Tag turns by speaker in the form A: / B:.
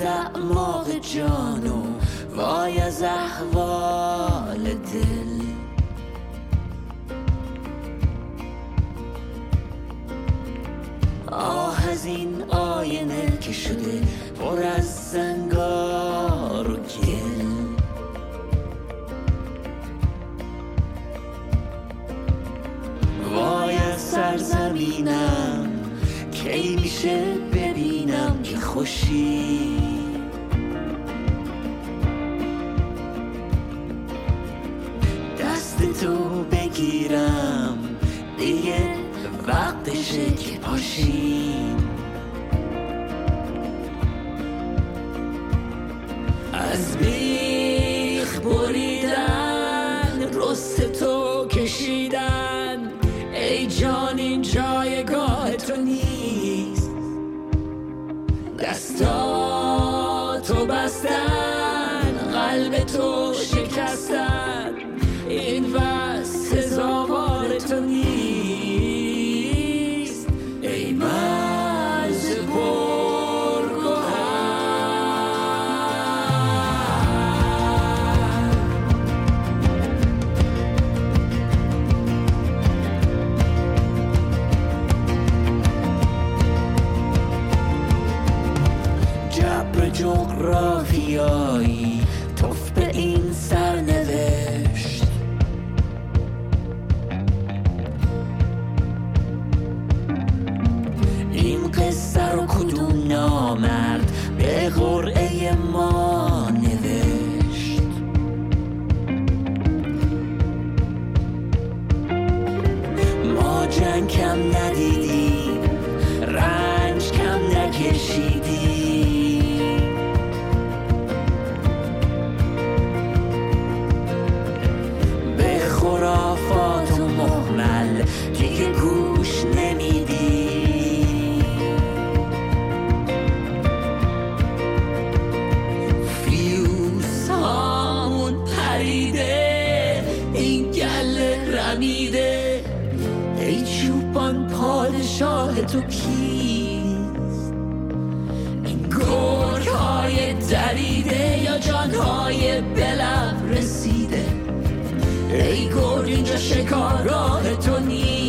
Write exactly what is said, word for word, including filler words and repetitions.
A: اعماق جانو وای از احوال دل. آه از این آینه که شده پر از زنگار و گل. وای از سرزمینم کی میشه ببینم که خوشی. دست تو بگیرم دیگه وقتشه که پاشیم. از بیخ بریدن رست تو کشیدن ای جان این جایگاه تو نیست. دستاتو بستن قلب تو شکستن این بس سزاوار تو نیست. ای مرز پرگوهر جبر جغرافیایی توف به این سرنوشت. این قصه رو کدوم نامرد به قرعه ما نوشت. ما جنگ کم ندیدیم رنج کم نکشیدیم. به خرافات و مهمل دیگه گوش نمیدیم. فیوز هامون پریده این گله رمیده. ای چوبان پادشاه تو کیست؟ این گرگ های دریده یا جان های بلب رسیده؟ ای گرگ اینجا شکارگاه تو نیست.